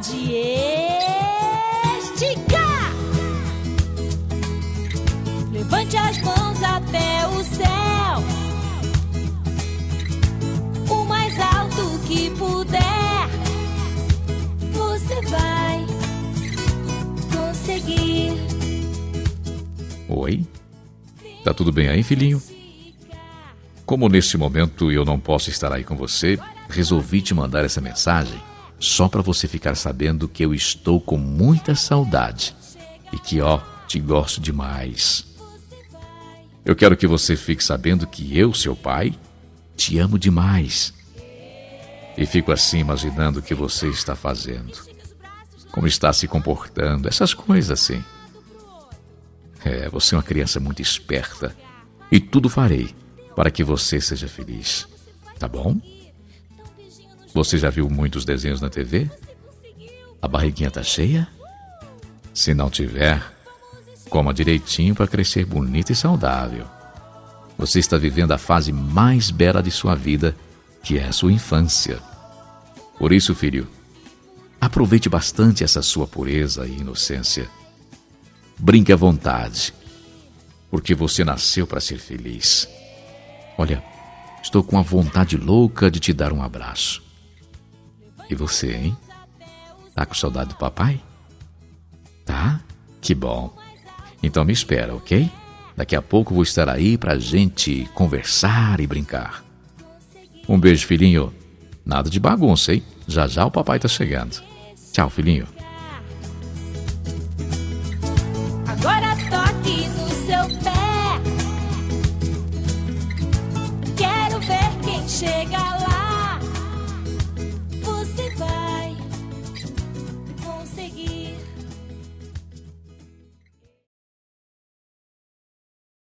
pode esticar. Levante as mãos até o céu, o mais alto que puder. Você vai conseguir. Oi? Tá tudo bem aí, filhinho? Como neste momento eu não posso estar aí com você, resolvi te mandar essa mensagem só para você ficar sabendo que eu estou com muita saudade e que, te gosto demais. Eu quero que você fique sabendo que eu, seu pai, te amo demais. E fico assim imaginando o que você está fazendo, como está se comportando, essas coisas assim. Você é uma criança muito esperta e tudo farei para que você seja feliz, tá bom? Você já viu muitos desenhos na TV? A barriguinha tá cheia? Se não tiver, coma direitinho para crescer bonita e saudável. Você está vivendo a fase mais bela de sua vida, que é a sua infância. Por isso, filho, aproveite bastante essa sua pureza e inocência. Brinque à vontade, porque você nasceu para ser feliz. Olha, estou com a vontade louca de te dar um abraço. E você, hein? Tá com saudade do papai? Tá? Que bom. Então me espera, ok? Daqui a pouco vou estar aí pra gente conversar e brincar. Um beijo, filhinho. Nada de bagunça, hein? Já já o papai tá chegando. Tchau, filhinho.